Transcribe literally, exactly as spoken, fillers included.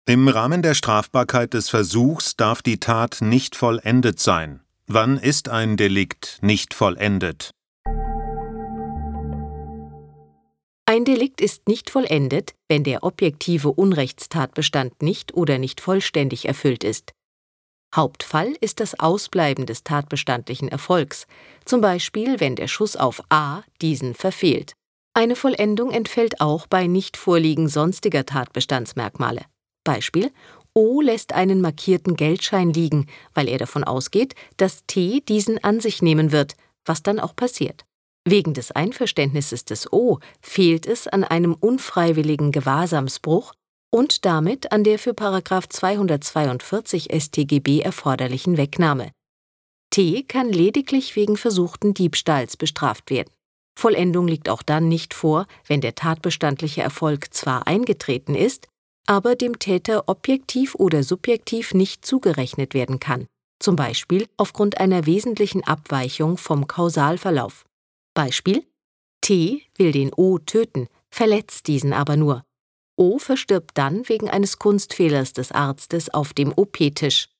Im Rahmen der Strafbarkeit des Versuchs darf die Tat nicht vollendet sein. Wann ist ein Delikt nicht vollendet? Ein Delikt ist nicht vollendet, wenn der objektive Unrechtstatbestand nicht oder nicht vollständig erfüllt ist. Hauptfall ist das Ausbleiben des tatbestandlichen Erfolgs, zum Beispiel wenn der Schuss auf A diesen verfehlt. Eine Vollendung entfällt auch bei Nichtvorliegen sonstiger Tatbestandsmerkmale. Beispiel: O lässt einen markierten Geldschein liegen, weil er davon ausgeht, dass T diesen an sich nehmen wird, was dann auch passiert. Wegen des Einverständnisses des O fehlt es an einem unfreiwilligen Gewahrsamsbruch und damit an der für Paragraph zweihundertzweiundvierzig S t G B erforderlichen Wegnahme. T kann lediglich wegen versuchten Diebstahls bestraft werden. Vollendung liegt auch dann nicht vor, wenn der tatbestandliche Erfolg zwar eingetreten ist, aber dem Täter objektiv oder subjektiv nicht zugerechnet werden kann, zum Beispiel aufgrund einer wesentlichen Abweichung vom Kausalverlauf. Beispiel: T will den O töten, verletzt diesen aber nur. O verstirbt dann wegen eines Kunstfehlers des Arztes auf dem O P-Tisch.